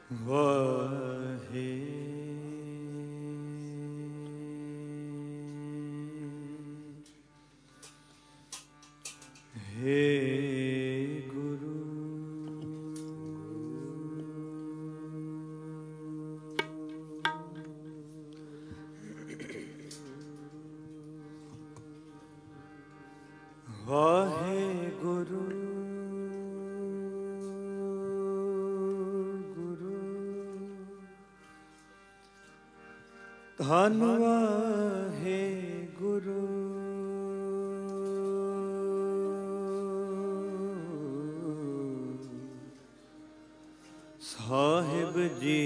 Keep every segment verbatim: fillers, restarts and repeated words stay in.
वाहे हे गुरु वाहे गुरु धन वाहे गुरु साहिब जी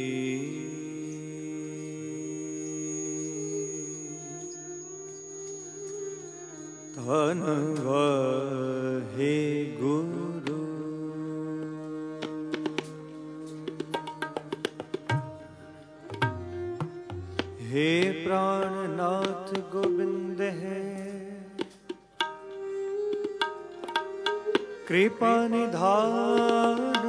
धन वाहे गुरु हे प्राणनाथ गोविंद है कृपा निधान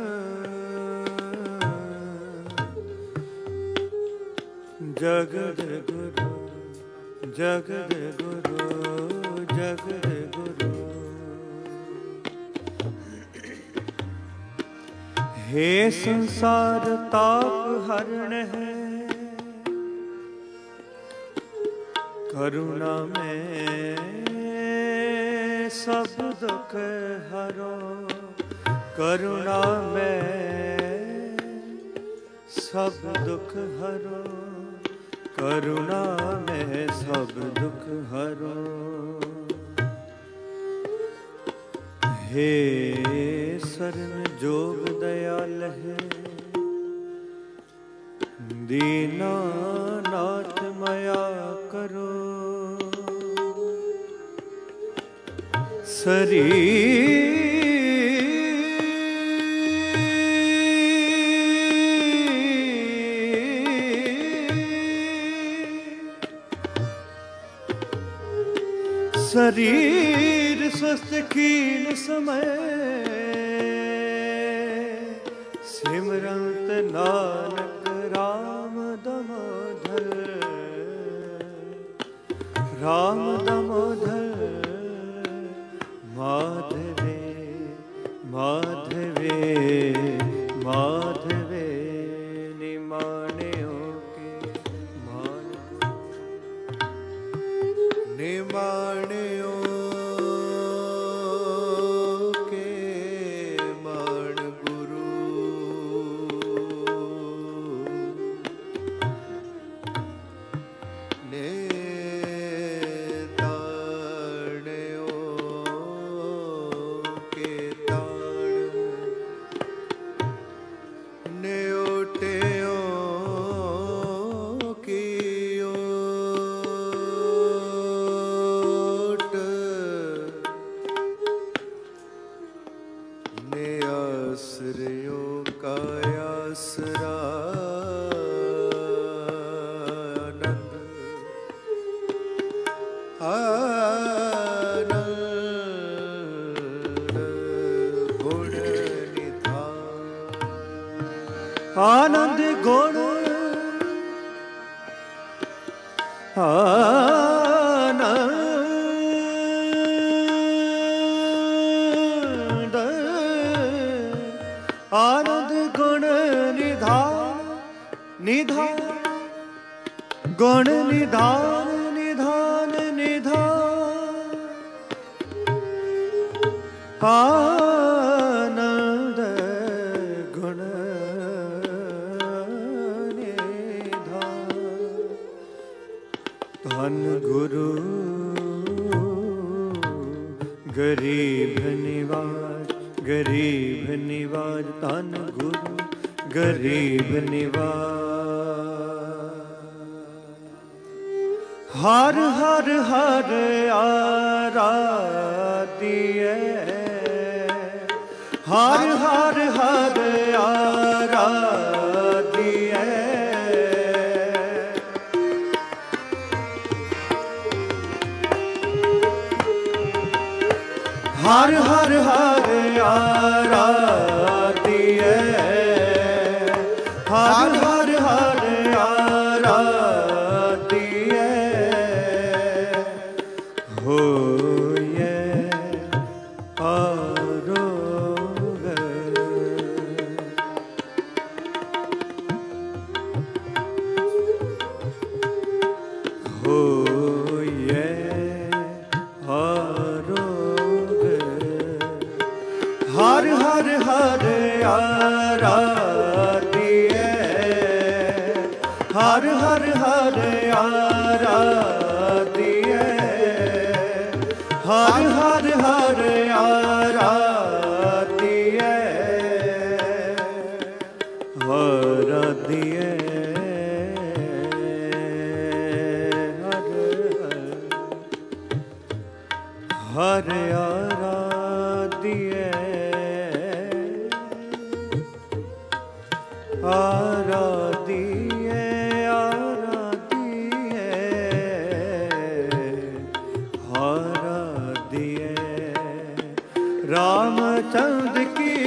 जगद गुरु जगद गुरु जगद गुरु हे संसार ताप हरण है करुणा में सब दुख हरो करुणा में सब दुख हरो करुणा में सब दुख हरो हे शरण जोग दयाल है दीनानाथ माया करो शरीर शरीर स्वस्थ कीन समय सिमरंत नानक राम दामोदर राम दामोदर माधवे माधवे माधवे निमाणियों के मान निमाणियों के मान गुरु ने आनंद गुण आनंद आनंद गुण निधान निधान गुण निधान निधान निधान आनंद गुण धन गुरु गरीब निवाज गरीब निवाज धन गुरु गरीब निवाज हर हर हर आराध्य हर हर हर आराध्य हर हर हर आराध्य हर आराधिए होए आरोग होए आरोग हर हर हर आराधिए हर हर हर आराधिए हर हर हर आराधिए आराधिए हर आराधिए आराधिए आराधिए आराधिए रामचंद्र की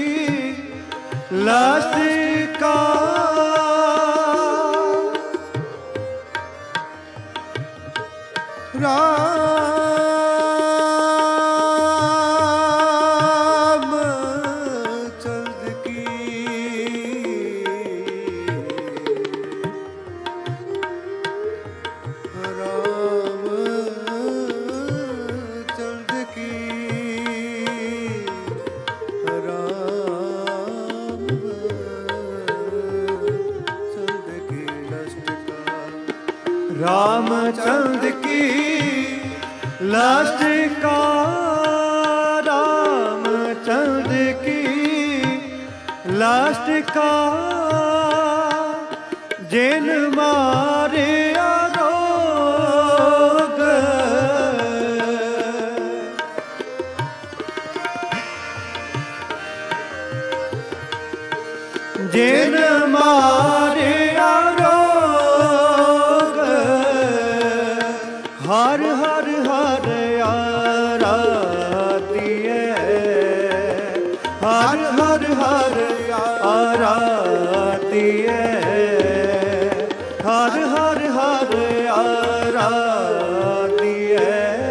लसिका रामचंद्र की रामचंद्र की रामचंद्र की लसिका रामचंद्र की लसिका रामचंद्र की लसिका जिन मारे आरोग जिन मारे आरोग हर हर हर आराधिए हर हर हर आराधिए हर हर हर आराधिए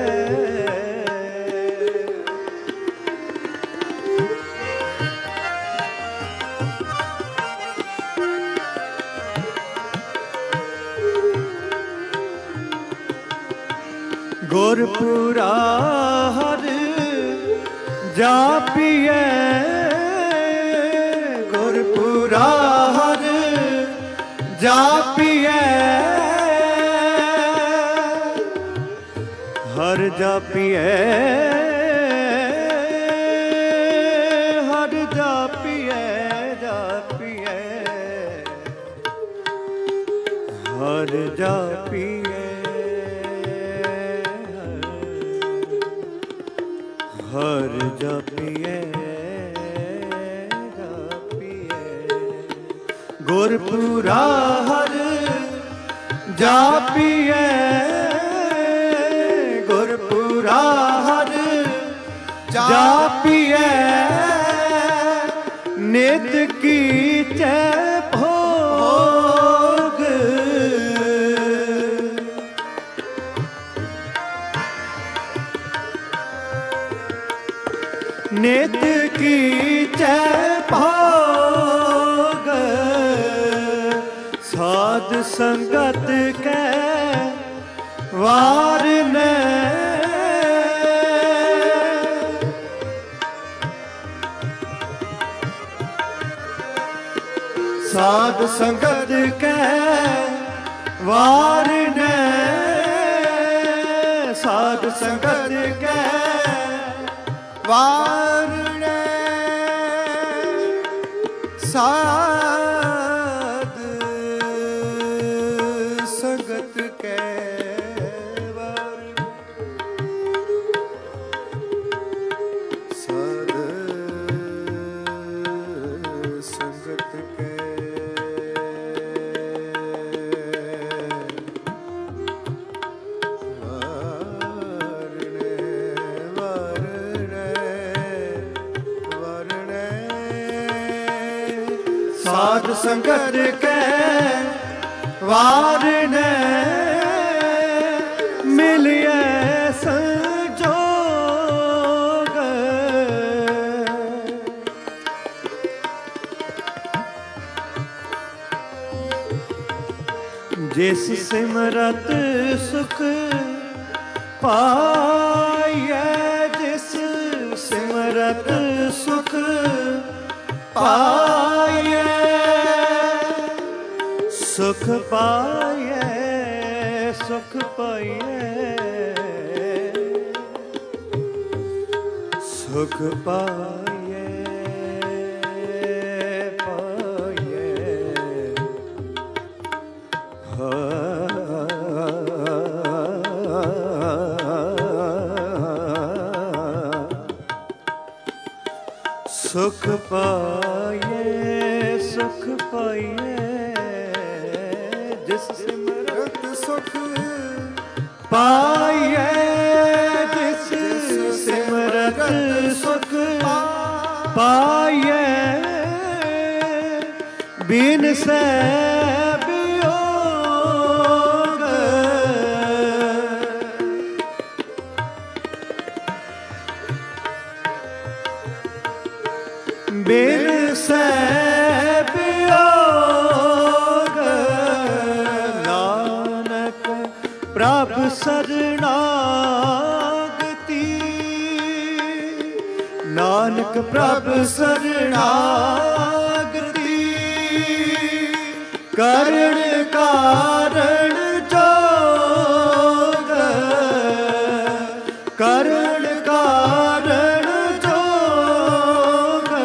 गुरपुरा हर जापिए गुरपुरा हर जापिए हर जापिए हर जापिए जापिए हर जापिए हर जापिए जापिए गुरपुरा हर जापिए गुरपुरा हर जापिए नित की जय भोग नित की जय भोग साध संगत के वार ने साध संगत के वार ने साध संगत के वारणे साध संगत के वारणे साध संगत के साध संगत के वार ने मिलिए संजोग जिस सिमरत सुख पाए जिस सिमरत सुख पाए सुख पाए सुख पाए सुख पाए पाए सुख पाए सुख पाए जिस सिमरत सुख पाए जिस सिमरत सुख पाए बिन से वियोग बिन से वियोग नानक प्रभ शरणागति नानक प्रभ शरणागति करण कारण जोग करण कारण जोग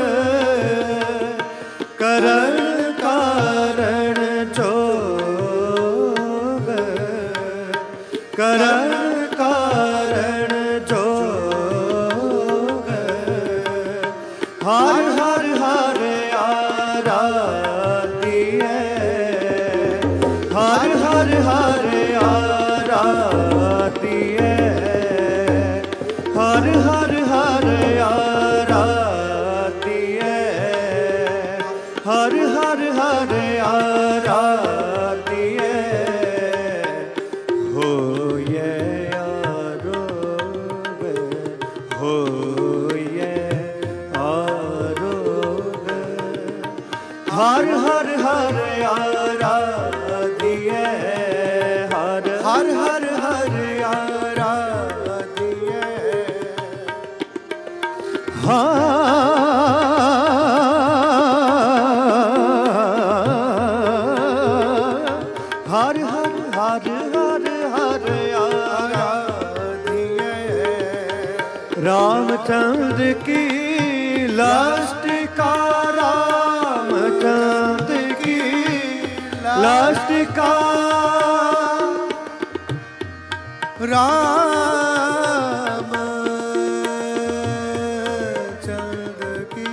करण कारण जोग करण कारण जोग हर हर हर आराधिए हर हर हर आराधिए हर हर हर आराधिए हर हर हर आराधिए हो ये आरोग हो ये आरोग हर हर हर आराधिए हर हर हर हर आराधिए हर हर हर हर हर आराधिए रामचंद्र की लास्टिका रामचंद्र की लास्टिका रामचंद्र की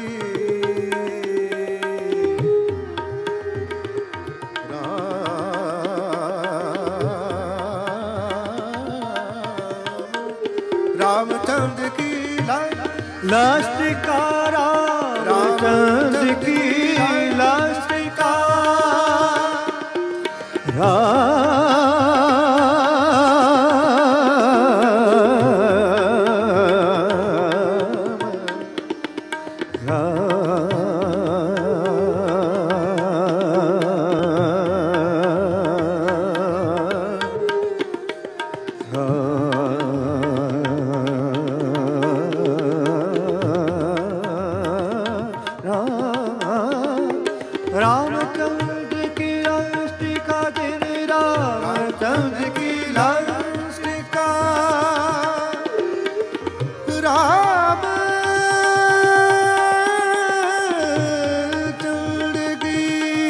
रामचंद्र की लास्टिका रामचंद्र की लास्टिका रामचंद्र की लास्टिका तेरे रामचंद्र की लास्टिका रामचंद्र की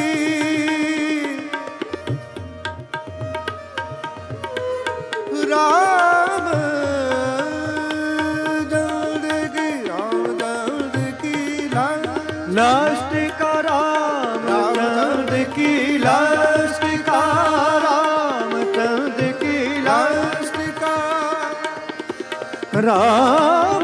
रामचंद्र की रामचंद्र की लास्टिका रामचंद्र की लास्टिका रामचंद्र की लास्टिका राम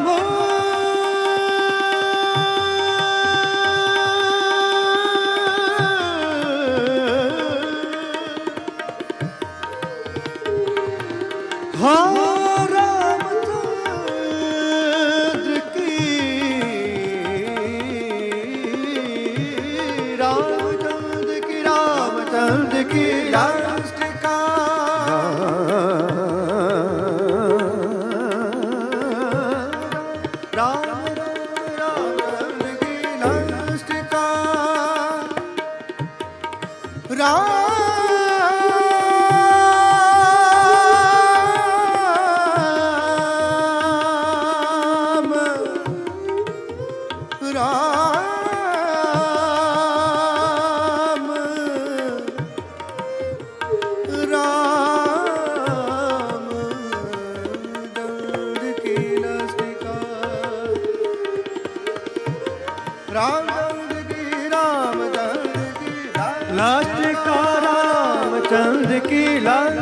लास्ट का राम राम की लास्ट का राम रामचंद्र की लाल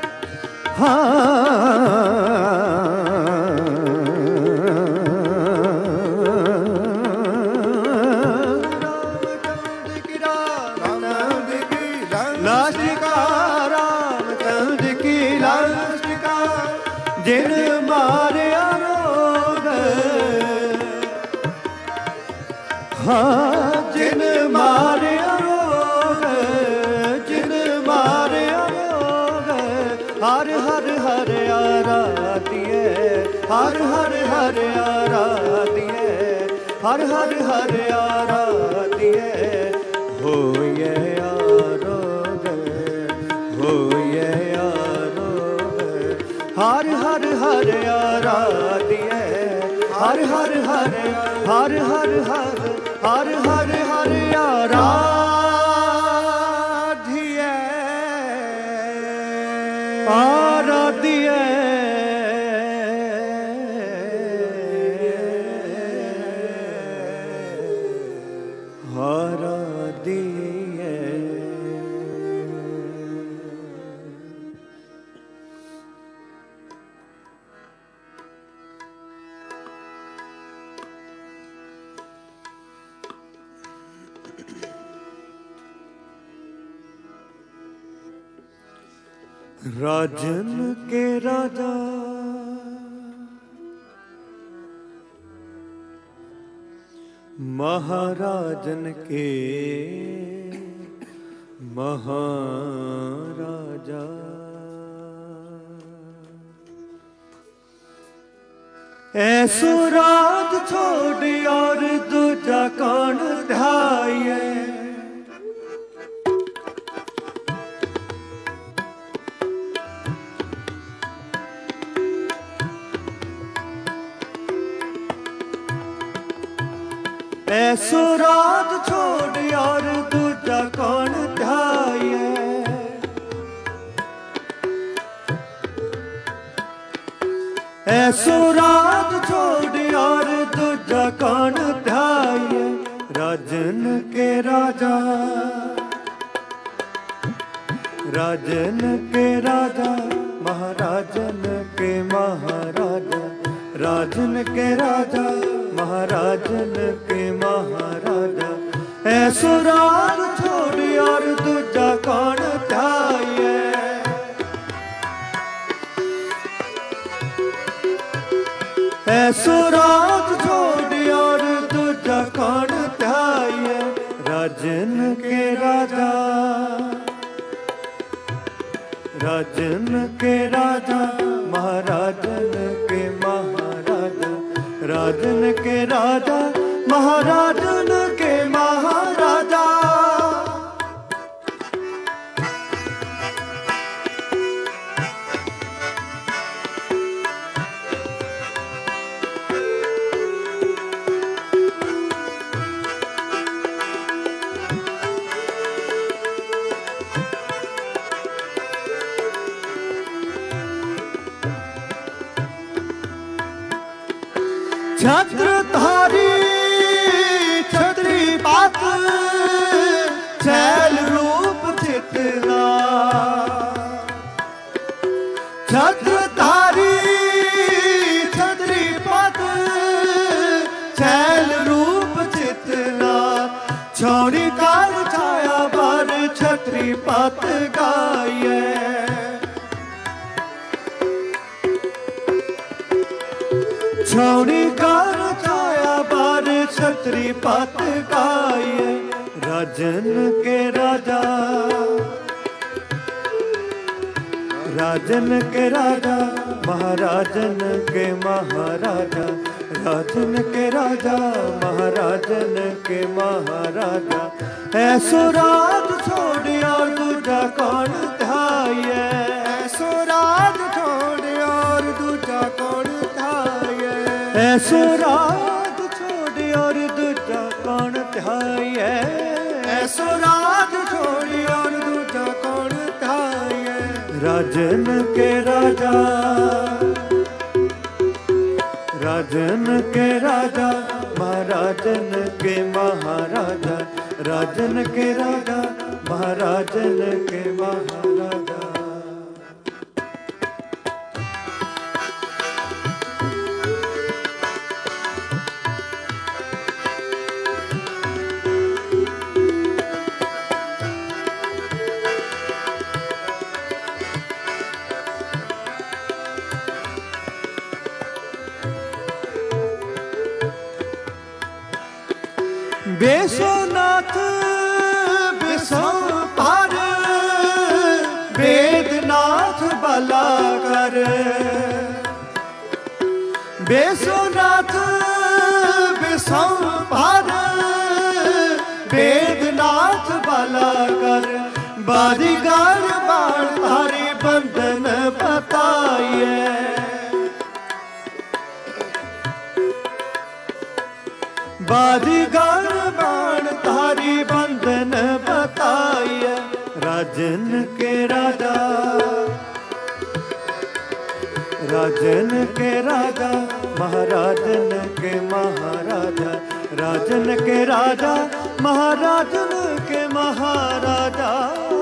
रामचंद्र की लास्ट का जिन मारे रोग हाँ जिन मारे हर हर हर आराधिए हर हर हर आराधिए हर हर हर आराधिए हो ये आरोग हो ये आरोग हर हर हर आराधिए हर हर हर हर हर हर हर हर हर आराधिए आराधिए आराधिए राजन के राजा महाराजन के महाराजा ऐसो राज छोड़ और दूजा कौन ध्याये ऐसो राज छोड़ और दूजा कौन ध्याये ऐसो राज छोड़ और दूजा कौन ध्याये राजन के राजा राजन के राजा महाराजन के महाराजा राजन के राजा महाराजन के महाराजा ऐसो राज छोड़ और दूजा कौन ध्याये ऐसो राज छोड़ और दूजा कौन ध्याये राजन के राजा राजन के राजा महाराजन के महाराजा राजन के राजा महाराजन के महाराजा छत्रधारी छत्री पात छैल रूप चितना छत्रधारी छत्री पात छैल रूप चितना छौड़ी कार छाया पर छत्री पात गाये छौड़ी कार छाया बार छत्री पात गाये राजन के राजा राजन के राजा महाराजन के महाराजा, राजन के राजा महाराजन के महाराजा। ऐसो राज छोड़ और दूजा कौन ध्याये, ऐसो राज छोड़ और दूजा कौन ध्याये, ऐसो राज छोड़ और दूजा कौन ध्याये, ऐसो राज छोड़ और दूजा कौन ध्याये। राजन के राजा, राजन के राजा महाराजन के महाराजा, राजन के राजा महाराजन के महाराजा। बेसोनाथ बिसंपार वेदनाथ भला कर, बेसोनाथ बिसंपार वेदनाथ भला कर। बारीगार बाण तारी बंधन बताइए, बारीगार बाण तारी बंधन बताइए। राजन के राजा, राजन के राजा महाराजन के महाराजा, राजन के राजा महाराजन के महाराजा।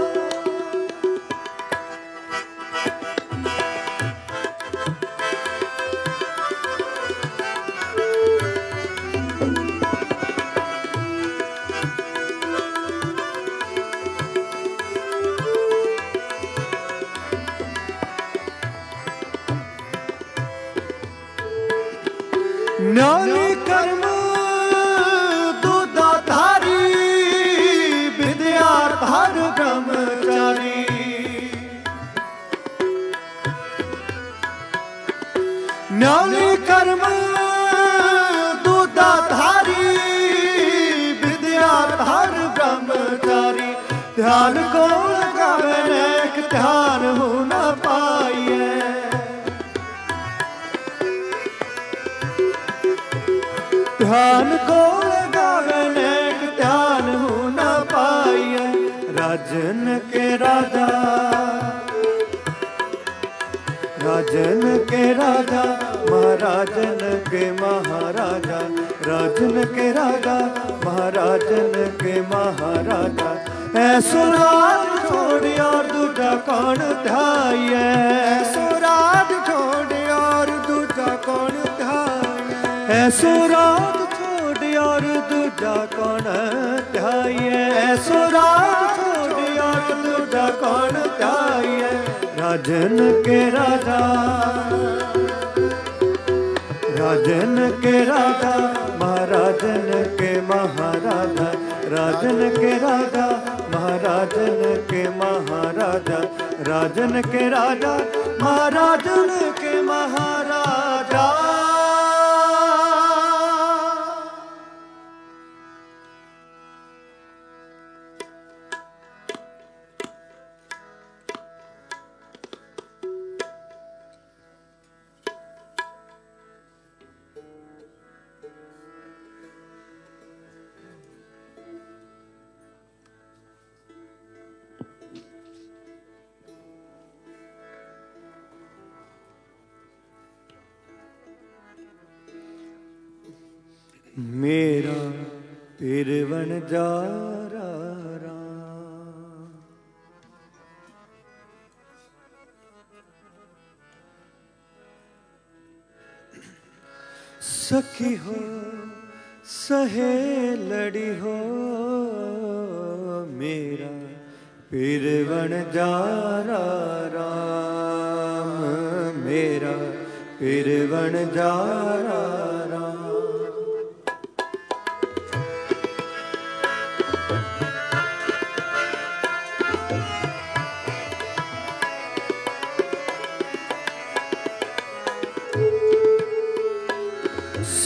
न्याय कर्म दूधाधारी विद्याधर ब्रह्मचारी, न्याय कर्म दूधाधारी विद्याधर ब्रह्मचारी। ध्यान को लगावे नेक ध्यान हो न पाइए, ध्यान को लगावे नेक ध्यान हो न पाइए। राजन के राजा, राजन के राजा महाराजन के महाराजा, राजन के राजा महाराजन के महाराजा। ऐसो राज छोड़ और दूजा कौन ध्याये, ऐसो राज छोड़ और दूजा कौन ध्याये, ऐसो राज छोड़ और दूजा कौन ध्याये, ऐसो राज छोड़ और दूजा कौन ध्याये। राजन के राजा, राजन के राजा महाराजन के महाराजा, राजन के राजा महाराजन के महाराजा, राजन के राजा महाराजन के महाराजा। मेरा पिरवन जारा राम, सखी हो सहेलड़ी हो मेरा पिरवन जारा राम, मेरा पिरवन जारा राम।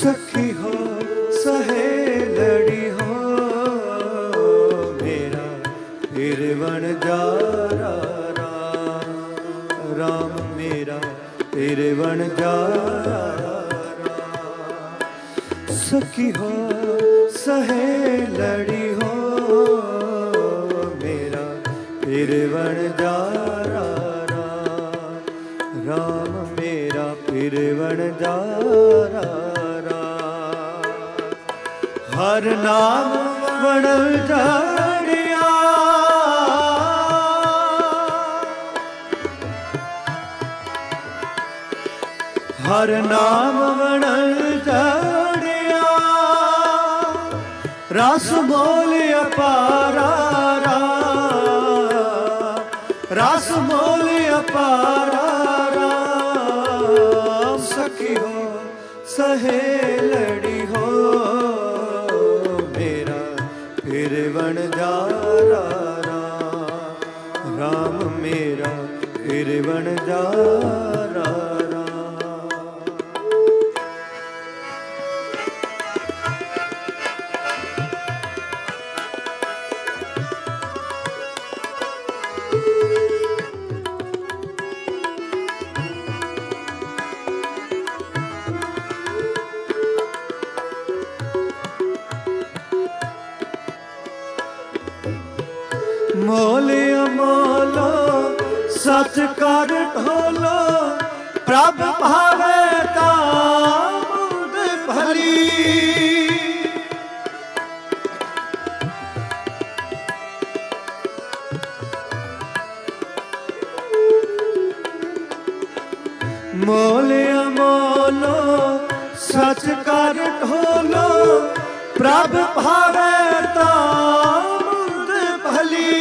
सखी हो सहेलड़ी हो मेरा फिर बन जा राम, राम मेरा फिर बन जा राम। सखी हो सहेलड़ी हो मेरा फिर बन जा राम, राम मेरा फिर बन जा राम। हर नाम बड़ल जाड़िया हर नाम बड़ल जाड़िया रस मोल अपारा रस मोल अपारा राम। सखी हो सहेलड़ी हो मेरा फिर बन जा राम, राम मेरा फिर बन जा राम। मोले अमोलो सच कर ढोलो प्रभ भावे तामुद भली। मोले अमोलो सच कर ढोलो प्रभ भावे तामुद भली।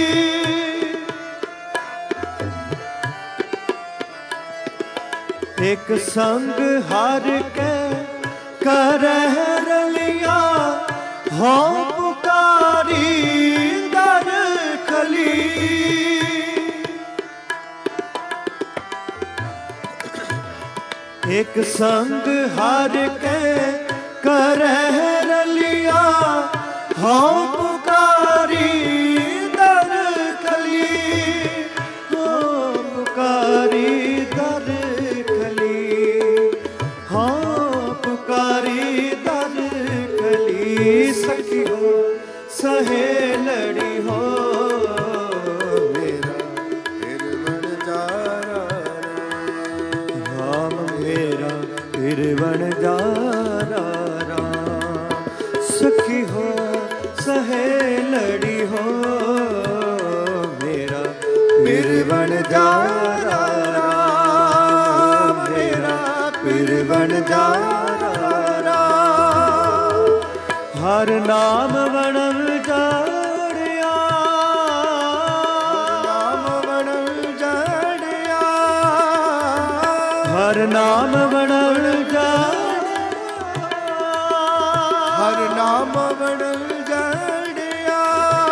एक संग हर के करह रलिया हो पुकारी दर खली। एक संग हर के करह रलिया हो पुकारी दर खली, हो पुकारी दर सखी हो सहेलड़ी हो मेरा फिर बन जा राम, मेरा फिर बन जा राम। सखी हो सहेलड़ी हो मेरा फिर बन जा राम, मेरा फिर बन जा। हर नाम बनल जाड़िया नाम बनल जाड़िया हर नाम बनल जाड़िया हर नाम बनल जाड़िया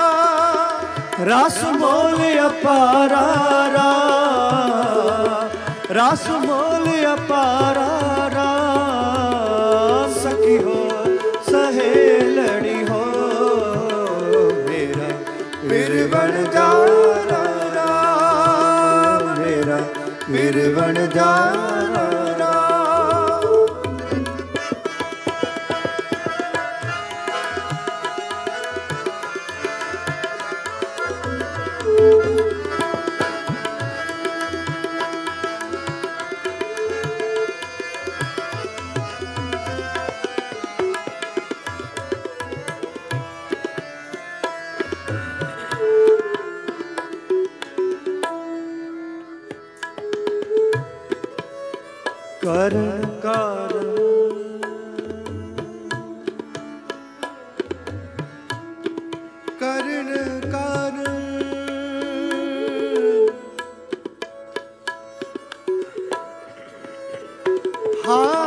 रस मोल अपारा रस मोल अपारा राम। सखी हो सहेलड़ी हो मेरा फिर बन जा राम, मेरा फिर बन जा राम। करण कारण करण कारण हाँ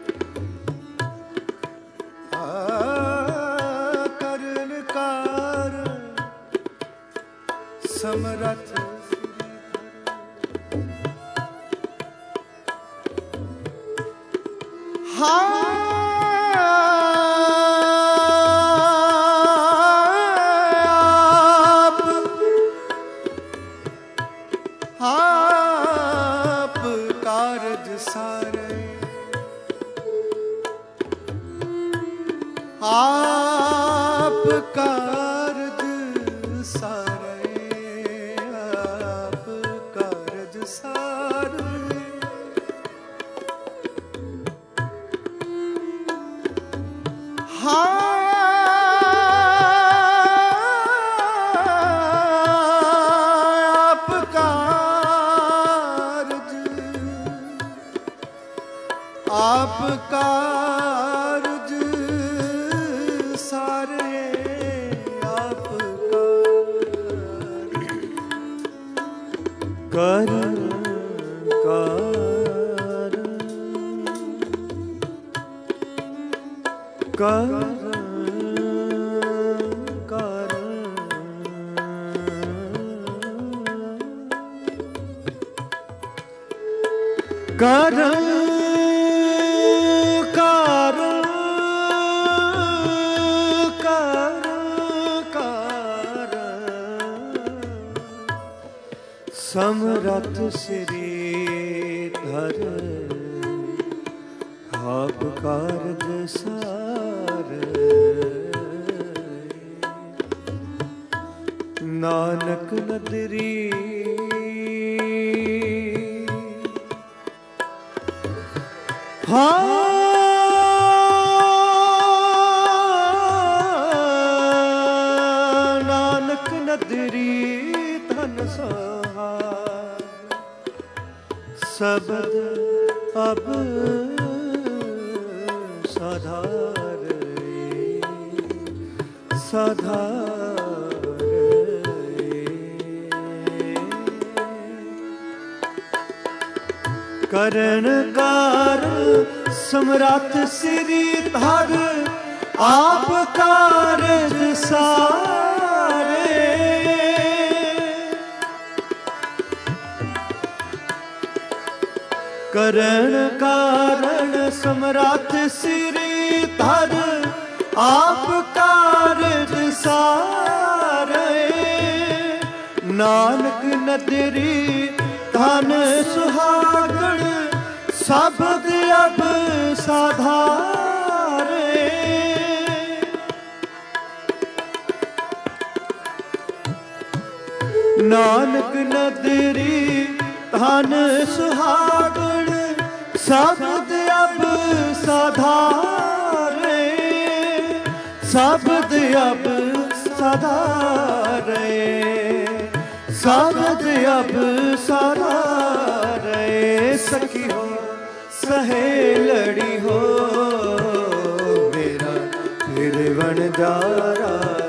करण कारण ਸਮਰੱਥ ਆਪ ਆਪ ਕਾਰਜ ਸਾਰੇ ਆਪ ਕਾਰਜ ਸਾਰੇ ਆਪ ਕਾਰਜ ਸਾਰੇ ਆਪ ਕਾਰਜ ਆਪ ਕਾਰਜ ਸਾਰੇ ਆਪ ਕਰ ਕਰ ਕਰ ਕਰ ਕਰ ਕਰ ਕਰ ਸਮਰੱਥ ਸ੍ਰੀ ਧਰ ਆਪ ਕਾਰਜ ਸਾਰ ਨਾਨਕ ਨਦਰੀ ਹਾਂ ਨਾਨਕ ਨਦਰੀ ਧਨ ਸਹਾਰ ਸਬਦ ਅਬ ਸਾਧਾਰ ਸਾਧਾਰ ਕਰਨ ਕਾਰ ਸਮਰੱਥ ਸ੍ਰੀ ਧਰ ਆਪ ਕਾਰਜ ਸਾਰੇ ਕਰਨ ਕਾਰਨ ਸਮਰੱਥ ਸ੍ਰੀ ਧਰ ਆਪ ਕਾਰਜ ਸਾਰੇ ਨਾਨਕ ਨਦਰੀ ਧਨ ਸੁਹਾਗਣ ਸਬਦ ਅਬ ਸਾਧਾਰੇ ਨਾਨਕ ਨਦਰੀ ਧਨ ਸੁਹਾਗਣ ਸਬਦ ਅਬ ਸਾਧਾਰੇ ਸਬਦ ਅਬ ਸਾਧਾਰੇ ਸਬਦ ਅਬ ਸਾਧਾਰੇ ਸਖੀ ਹੋ ਸਹੇਲੜੀ ਹੋ ਮੇਰਾ ਫਿਰ ਵਣਜਾਰਾ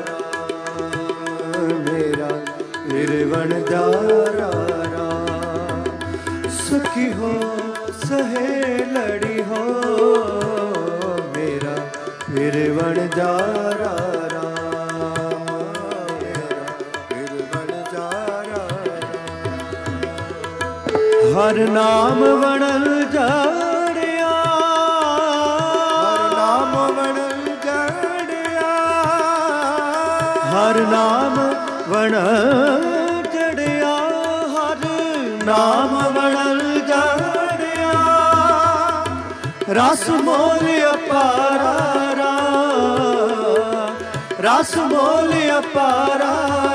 ਮੇਰਾ ਫਿਰ ਵਣਜਾਰਾ ਸਖੀ ਹੋ ਸਹੇਲੜੀ ਹੋ ਮੇਰਾ ਫਿਰ ਵਣਜਾਰਾ ਹਰ ਨਾਮ ਵਣਲ ਜਾੜਿਆ ਹਰ ਨਾਮ ਵਣਲ ਜਾੜਿਆ ਹਰ ਨਾਮ ਵਣਲ ਜੜਿਆ ਹਰ ਨਾਮ ਵਣਲ ਜਾੜਿਆ ਰਸ ਮੋਲ ਅਪਾਰਾ ਰਸ ਮੋਲ ਅਪਾਰਾ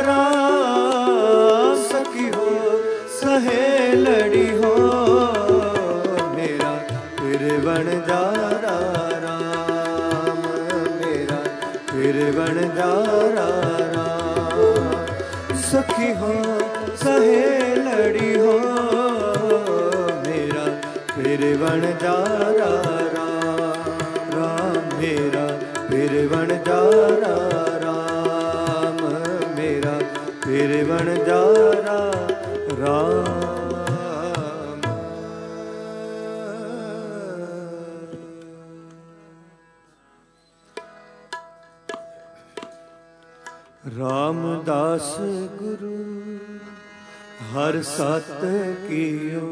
ਸਖੀ ਹੋ ਸਹੇਲੜੀ ਹੋ ਮੇਰਾ ਫਿਰ ਵਣਜਾਰਾ ਰਾਮ ਮੇਰਾ ਫਿਰ ਵਣਜਾਰਾ ਰਾਮ ਸਖੀ ਹੋ ਸਹੇਲੜੀ ਹੋ ਮੇਰਾ ਫਿਰ ਵਣਜਾਰਾ ਰਾਮ ਰਾਮ ਮੇਰਾ ਫਿਰ ਵਣਜਾਰਾ ਰਾਮ ਮੇਰਾ ਫਿਰ ਵਣਜਾਰਾ ਰਾਮ। ਰਾਮਦਾਸ ਗੁਰੂ ਹਰ ਸਤ ਕੀਓ।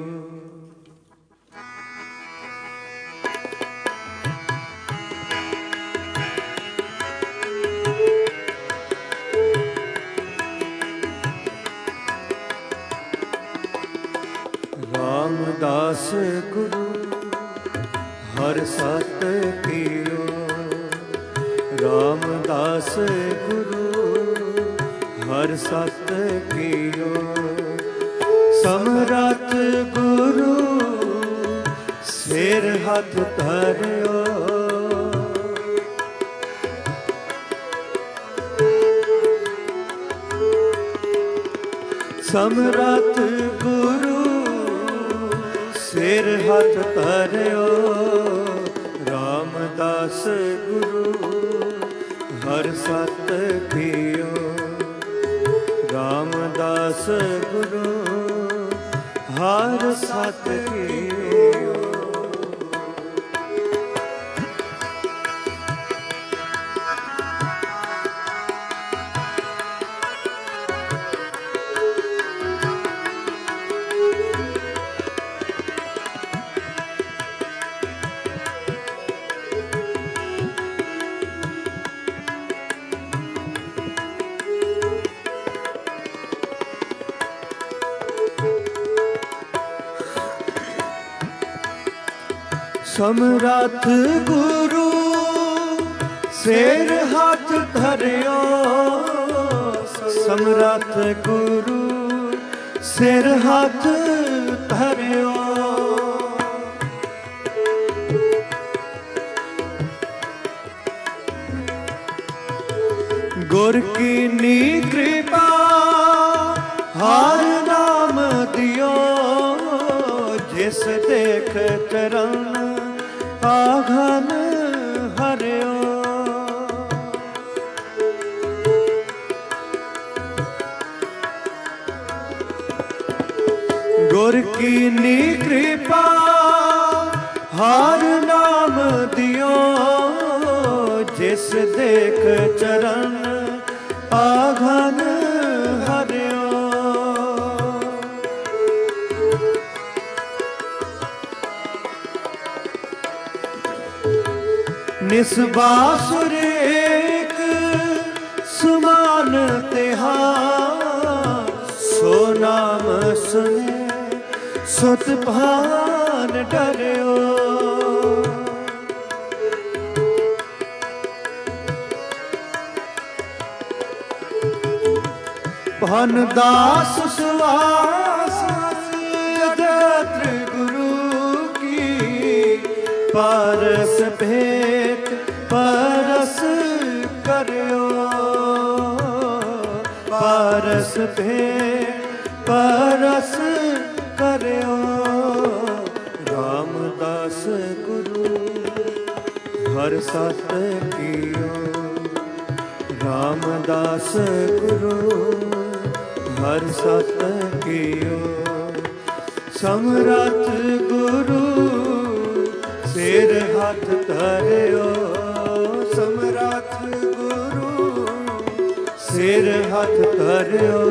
ਰਾਮਦਾਸ ਗੁਰੂ ਹਰ ਸਤ ਕੀਓ। ਰਾਮਦਾਸ ਗੁਰੂ ਹਰ ਸਤ ਕੀਓ। ਸਮਰੱਥ ਗੁਰੂ ਸਿਰ ਹੱਥ ਧਰਿਓ। ਸਮਰੱਥ ਗੁਰੂ ਸਿਰ ਹੱਥ ਧਰਿਓ। ਰਾਮਦਾਸ ਗੁਰੂ ਹਰ ਸਤ ਕੀਓ। ਰਾਮਦਾਸ ਗੁਰੂ ਹਰ ਸਤ ਕੀਓ। ਸਮਰੱਥ ਗੁਰੂ ਸਿਰ ਹੱਥ ਧਰਿਓ। ਸਮਰੱਥ ਗੁਰੂ ਸਿਰ ਹੱਥ ਧਰਿਓ। ਗੁਰ ਕੀਨੀ ਕਿਰਪਾ ਹਰ ਨਾਮ ਦਿਓ। ਜਿਸ ਦੇਖ ਚਰਨ ਆਘਨ ਹਰਿਓ। ਗੁਰ ਕੀਨੀ ਕਿਰਪਾ ਹਰ ਨਾਮ ਦਿਓ। ਜਿਸ ਦੇਖ ਚਰਨ ਆਘਨ ਹਰਿਓ। ਨਿਸਬਾਸੁਰ ਏਕ ਸਮਾਨ ਤਿਹਾਰ। ਸੋ ਨਾਮ ਸੁਨੇ ਸੁਤ ਭਾਨ ਡਰਿਓ। ਭਨ ਦਾਸ ਸੁਆਸ ਜਗਤ ਗੁਰੂ ਕੀ। ਪਰਸ ਭੇਟ ਪਰਸ ਕਰਿਓ। ਪਰਸ ਭੇਟ ਪਰਸ ਕਰਿਓ। ਰਾਮਦਾਸ ਗੁਰੂ ਹਰ ਸਤ ਕੀਓ। ਰਾਮਦਾਸ ਗੁਰੂ ਹਰ ਸਤ ਕੀਓ। ਸਮਰੱਥ ਗੁਰੂ ਸਿਰ ਹੱਥ ਧਰਿਓ। ਸਮਰੱਥ ਗੁਰੂ ਸਿਰ ਹੱਥ ਧਰਿਓ।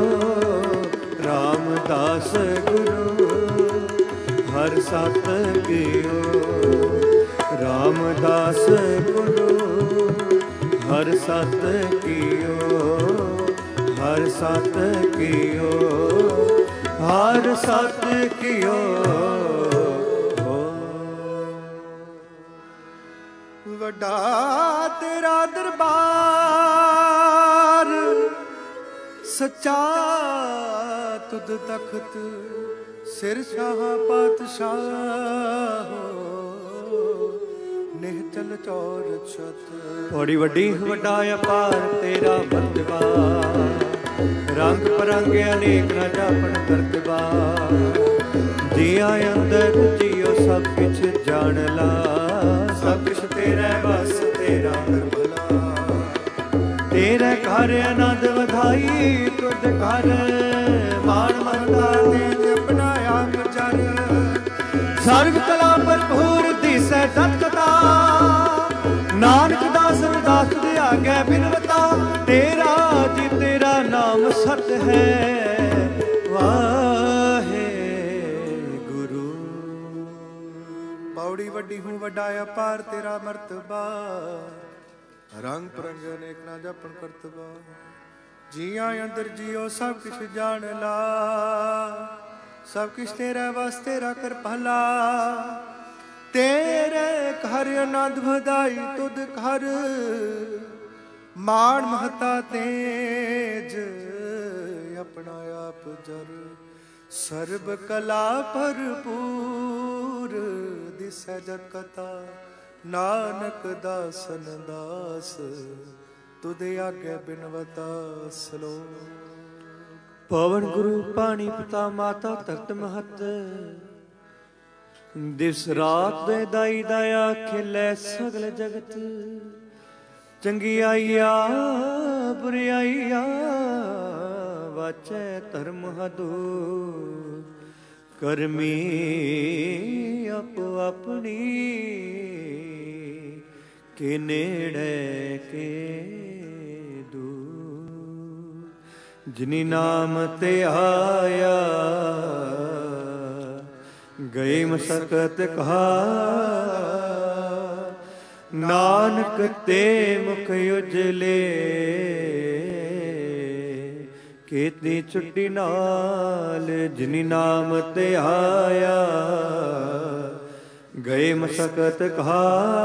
ਰਾਮਦਾਸ ਗੁਰੂ ਹਰ ਸਤ ਕੀਓ। ਰਾਮਦਾਸ ਗੁਰੂ ਹਰ ਸਤ ਕੀਓ। ਹਰ ਸਤ ਕੀਓ। ਹਰ ਸਤ ਕੀਓ। ਵੱਡਾ ਤੇਰਾ ਦਰਬਾਰ ਸੱਚਾ ਤੁਧ ਤਖਤ ਸਿਰ ਸ਼ਾਹ ਪਾਤਸ਼ਾਹ। ਨਿਹਚਲ ਚੌਰ ਛਤ। ਬੜੀ ਵੱਡੀ ਵੱਡਾ ਅਪਾਰ ਤੇਰਾ ਮਰਤਬਾ। ਰੰਗ ਪਰੰਗ ਅਨੇਕ ਨਾ ਜਾਪਣ ਕਰਤਬਾ। ਜੀਆਂ ਅੰਦਰ ਜੀਓ ਸਭ ਕੁਛ ਜਾਣ ਲਾ। ਸਭ ਕੁਛ ਤੇਰਾ ਬਸ ਤੇਰਾ ਕਰਮਲਾ। ਤੇਰੇ ਘਰ ਆਨੰਦ ਵਧਾਈ ਤੁਧ ਘਰ। ਮਾਣ ਮਹਤਾ ਤੇ ਆਪਣਾ ਆਪ ਚਰ। ਸਰਬ ਕਲਾ ਭਰਪੂਰ ਦਿਸੈ ਤਤਕਤਾ। ਨਾਨਕ ਦਾਸ ਦਾਸ ਦੇ ਆਗੇ ਬਿਨਵਤਾ। ਤੇਰਾ ਜੀ ਤੇਰਾ ਨਾਮ ਸਤ ਹੈ। ਵਾਹ ਵੱਡੀ ਹੂੰ ਵੱਡਾ ਅਪਾਰ ਤੇਰਾ ਮਰਤਬਾ, ਰੰਗ ਪ੍ਰੰਗ ਅਨੇਕ ਨਾ ਜਪਣ ਕਰਤਬਾ। ਜੀਆਂ ਅੰਦਰ ਜੀਓ ਸਭ ਕਿਛ ਜਾਣ ਲਾ, ਸਭ ਕਿਛ ਤੇਰੇ ਵਾਸਤੇ ਰਾ ਕਰ ਭਲਾ। ਤੇਰੇ ਘਰ ਆਨੰਦ ਵਧਾਈ ਤੁਧ ਘਰ, ਮਾਣ ਮਹਤਾ ਤੇਜ ਆਪਣਾ ਆਪ ਜਰ। ਸਰਬ ਕਲਾ ਭਰਪੂਰ ਦਿਸੈ ਜਗ ਕਥਾ, ਨਾਨਕ ਦਾਸਨ ਦਾਸ ਤੁਧ ਆਗੇ ਬਿਨਵਤਾ ਸਲੋਕ। ਪਵਨ ਗੁਰੂ ਪਾਣੀ ਪਿਤਾ ਮਾਤਾ ਧਰਤ ਮਹਤ, ਦਿਵਸ ਰਾਤ ਦੇ ਦਾਈ ਦਾਇਆ ਖਿਲੇ ਸਗਲ ਜਗਤ। ਚੰਗਿਆਈਆ ਬੁਰਿਆਈਆ ਵਾਚੈ ਧਰਮ ਹਦੂਰ, ਕਰਮੀ ਆਪੋ ਆਪਣੀ ਕੇ ਨੇੜੇ ਕੇ ਦੂਰ। ਜਿਨੀ ਨਾਮ ਤੇ ਆਇਆ ਗਏ ਮਸਕਤ ਕਹਾ, ਨਾਨਕ ਤੇ ਮੁਖ ਉਜਲੇ ਕੀਤੀ ਛੁੱਟੀ ਨਾਲ। ਜਿਨੀ ਨਾਮ ਤੇ ਆਇਆ ਗਏ ਮਸਕਤ ਕਹਾ,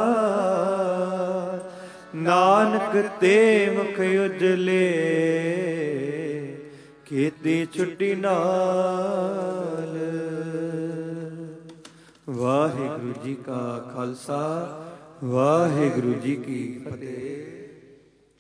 ਨਾਨਕ ਤੇ ਮੁਖ ਉਜਲੇ ਕੀਤੀ ਛੁੱਟੀ ਨਾਲ। ਵਾਹਿਗੁਰੂ ਜੀ ਕਾ ਖਾਲਸਾ, ਵਾਹਿਗੁਰੂ ਜੀ ਕੀ ਫਤਿਹ।